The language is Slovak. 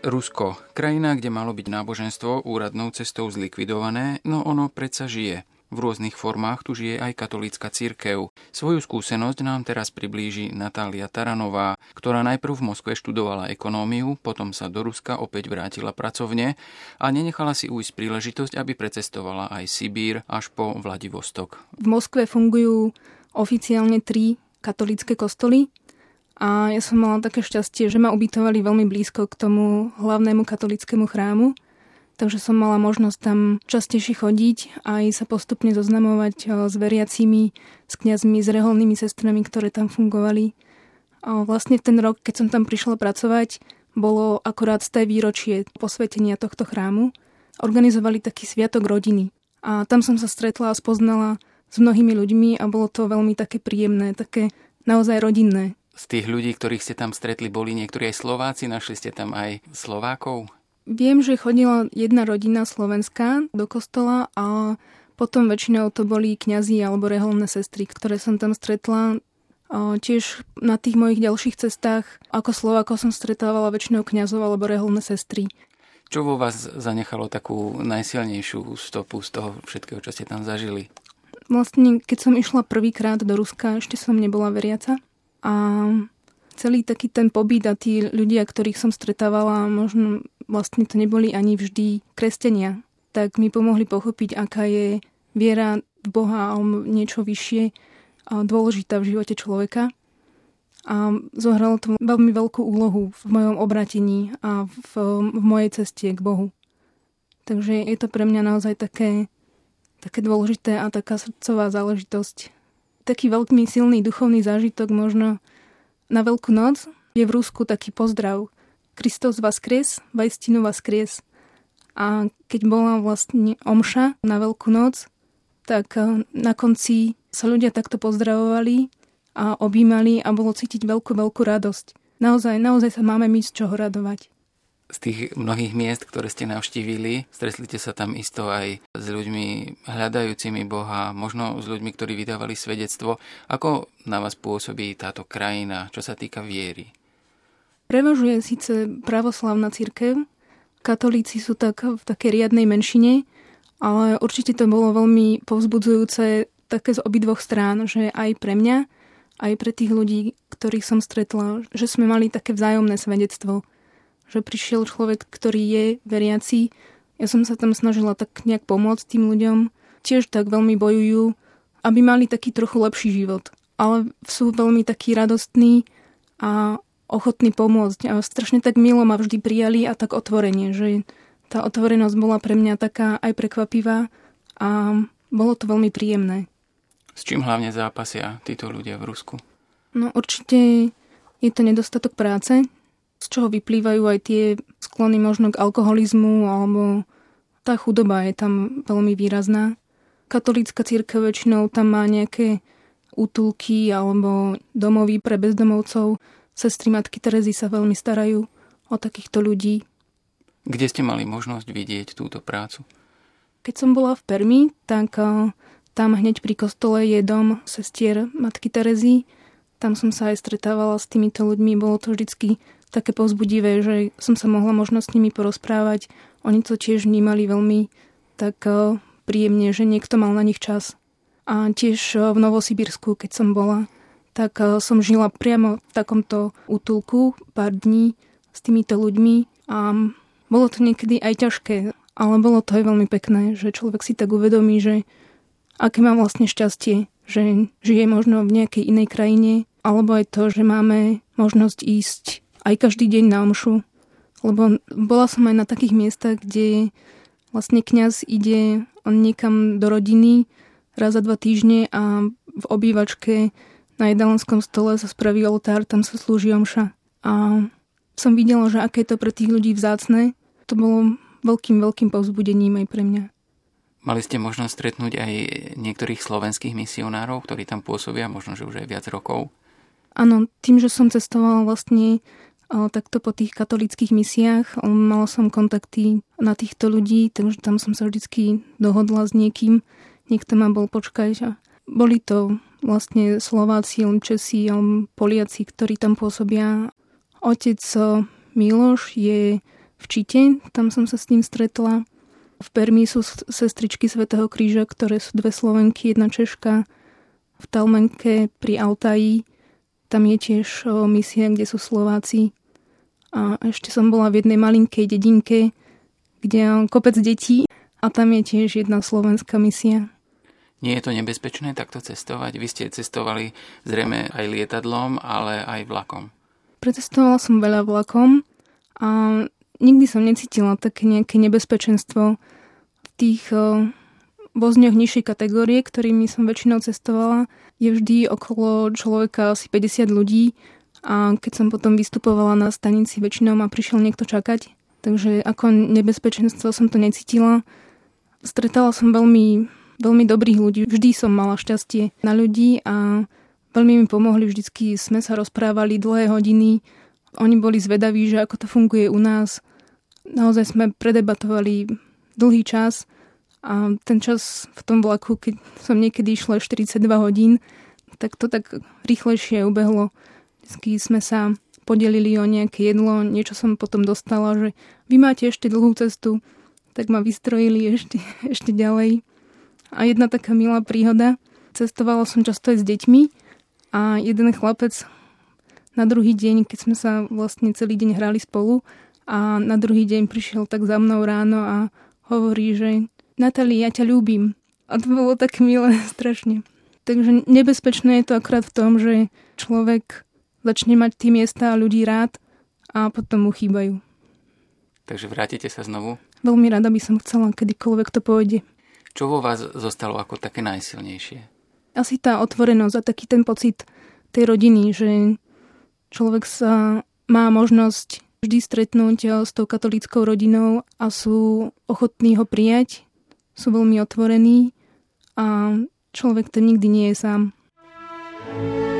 Rusko, krajina, kde malo byť náboženstvo úradnou cestou zlikvidované, no ono predsa žije. V rôznych formách tu žije aj katolícka cirkev. Svoju skúsenosť nám teraz priblíži Natália Taranová, ktorá najprv v Moskve študovala ekonómiu, potom sa do Ruska opäť vrátila pracovne a nenechala si ujsť príležitosť, aby precestovala aj Sibír až po Vladivostok. V Moskve fungujú oficiálne 3 katolícke kostoly. A ja som mala také šťastie, že ma ubytovali veľmi blízko k tomu hlavnému katolíckemu chrámu. Takže som mala možnosť tam častejšie chodiť a aj sa postupne zoznamovať s veriacimi, s kňazmi, s reholnými sestrami, ktoré tam fungovali. A vlastne v ten rok, keď som tam prišla pracovať, bolo akurát 100. výročie posvetenia tohto chrámu. Organizovali taký sviatok rodiny. A tam som sa stretla a spoznala s mnohými ľuďmi a bolo to veľmi také príjemné, také naozaj rodinné. Z tých ľudí, ktorých ste tam stretli, boli niektorí aj Slováci? Našli ste tam aj Slovákov? Viem, že chodila jedna rodina slovenská do kostola a potom väčšinou to boli kňazi alebo reholné sestry, ktoré som tam stretla. Tiež na tých mojich ďalších cestách ako Slovákov som stretávala väčšinou kňazov alebo reholné sestry. Čo vo vás zanechalo takú najsilnejšiu stopu z toho všetkého, čo ste tam zažili? Vlastne, keď som išla prvýkrát do Ruska, ešte som nebola veriaca. A celý taký ten pobyt a tí ľudia, ktorých som stretávala, možno vlastne to neboli ani vždy kresťania, tak mi pomohli pochopiť, aká je viera v Boha alebo niečo vyššie a dôležitá v živote človeka. A zohralo to veľmi veľkú úlohu v mojom obratení a v mojej ceste k Bohu. Takže je to pre mňa naozaj také dôležité a taká srdcová záležitosť. Taký veľmi silný duchovný zážitok možno na Veľkú noc je v Rusku taký pozdrav Kristus vaskres, vajstinu vaskres. A keď bola vlastne omša na Veľkú noc, tak na konci sa ľudia takto pozdravovali a objímali a bolo cítiť veľkú radosť. Naozaj sa máme my z čoho radovať. Z tých mnohých miest, ktoré ste navštívili, stretli ste sa tam isto aj s ľuďmi hľadajúcimi Boha, možno s ľuďmi, ktorí vydávali svedectvo. Ako na vás pôsobí táto krajina, čo sa týka viery? Prevažuje síce pravoslavná cirkev, katolíci sú tak v takej riadnej menšine, ale určite to bolo veľmi povzbudzujúce také z obidvoch strán, že aj pre mňa, aj pre tých ľudí, ktorých som stretla, že sme mali také vzájomné svedectvo. Že prišiel človek, ktorý je veriaci. Ja som sa tam snažila tak nejak pomôcť tým ľuďom. Tiež tak veľmi bojujú, aby mali taký trochu lepší život. Ale sú veľmi takí radostní a ochotní pomôcť. A strašne tak milo ma vždy prijali a tak otvorene, že tá otvorenosť bola pre mňa taká aj prekvapivá a bolo to veľmi príjemné. S čím hlavne zápasia títo ľudia v Rusku? No určite je to nedostatok práce, z čoho vyplývajú aj tie sklony možno k alkoholizmu, alebo tá chudoba je tam veľmi výrazná. Katolícka cirkev väčšinou tam má nejaké útulky alebo domovy pre bezdomovcov. Sestry Matky Terezy sa veľmi starajú o takýchto ľudí. Kde ste mali možnosť vidieť túto prácu? Keď som bola v Permi, tak tam hneď pri kostole je dom sestier Matky Terezy. Tam som sa aj stretávala s týmito ľuďmi. Bolo to vždycky také povzbudivé, že som sa mohla možno s nimi porozprávať. Oni to tiež vnímali veľmi tak príjemne, že niekto mal na nich čas. A tiež v Novosibirsku, keď som bola, tak som žila priamo v takomto útulku pár dní s týmito ľuďmi a bolo to niekedy aj ťažké, ale bolo to aj veľmi pekné, že človek si tak uvedomí, že aké má vlastne šťastie, že žije možno v nejakej inej krajine, alebo aj to, že máme možnosť ísť aj každý deň na omšu. Lebo bola som aj na takých miestach, kde vlastne kňaz ide niekam do rodiny raz za 2 týždne a v obývačke na jedálenskom stole sa spraví oltár, tam sa slúži omša. A som videla, že aké je to pre tých ľudí vzácne. To bolo veľkým povzbudením aj pre mňa. Mali ste možnosť stretnúť aj niektorých slovenských misionárov, ktorí tam pôsobia, možno, že už aj viac rokov? Áno, tým, že som cestovala vlastne takto po tých katolíckych misiách, mala som kontakty na týchto ľudí, takže tam som sa vždycky dohodla s niekým. Niekto ma bol počkať a boli to vlastne Slováci, Česi, Poliaci, ktorí tam pôsobia. Otec Miloš je v Čite, tam som sa s ním stretla. V Permi sú sestričky Svätého Kríža, ktoré sú 2 Slovenky, 1 Češka. V Talmenke pri Altaji, tam je tiež misia, kde sú Slováci. A ešte som bola v jednej malinkej dedinke, kde je kopec detí a tam je tiež 1 slovenská misia. Nie je to nebezpečné takto cestovať? Vy ste cestovali zrejme aj lietadlom, ale aj vlakom. Precestovala som veľa vlakom a nikdy som necítila také nejaké nebezpečenstvo v tých vozňoch nižšej kategórie, ktorými som väčšinou cestovala. Je vždy okolo človeka asi 50 ľudí a keď som potom vystupovala na stanici, väčšinou ma prišiel niekto čakať. Takže ako nebezpečenstvo som to necítila. Stretala som veľmi dobrých ľudí. Vždy som mala šťastie na ľudí a veľmi mi pomohli. Vždycky sme sa rozprávali dlhé hodiny. Oni boli zvedaví, že ako to funguje u nás. Naozaj sme predebatovali dlhý čas a ten čas v tom vlaku, keď som niekedy išla 42 hodín, tak to tak rýchlejšie ubehlo. Vždycky sme sa podelili o nejaké jedlo, niečo som potom dostala, že vy máte ešte dlhú cestu, tak ma vystrojili ešte ďalej. A jedna taká milá príhoda, cestovala som často aj s deťmi a jeden chlapec na druhý deň, keď sme sa vlastne celý deň hrali spolu a na druhý deň prišiel tak za mnou ráno a hovorí, že Natália, ja ťa ľúbim. A to bolo tak milé, strašne. Takže nebezpečné je to akorát v tom, že človek začne mať tie miesta a ľudí rád a potom mu chýbajú. Takže vrátite sa znovu? Veľmi rada by som chcela, kedykoľvek to pôjde. Čo vo vás zostalo ako také najsilnejšie? Asi tá otvorenosť a taký ten pocit tej rodiny, že človek sa má možnosť vždy stretnúť s tou katolíckou rodinou a sú ochotní ho prijať, sú veľmi otvorení a človek ten nikdy nie je sám.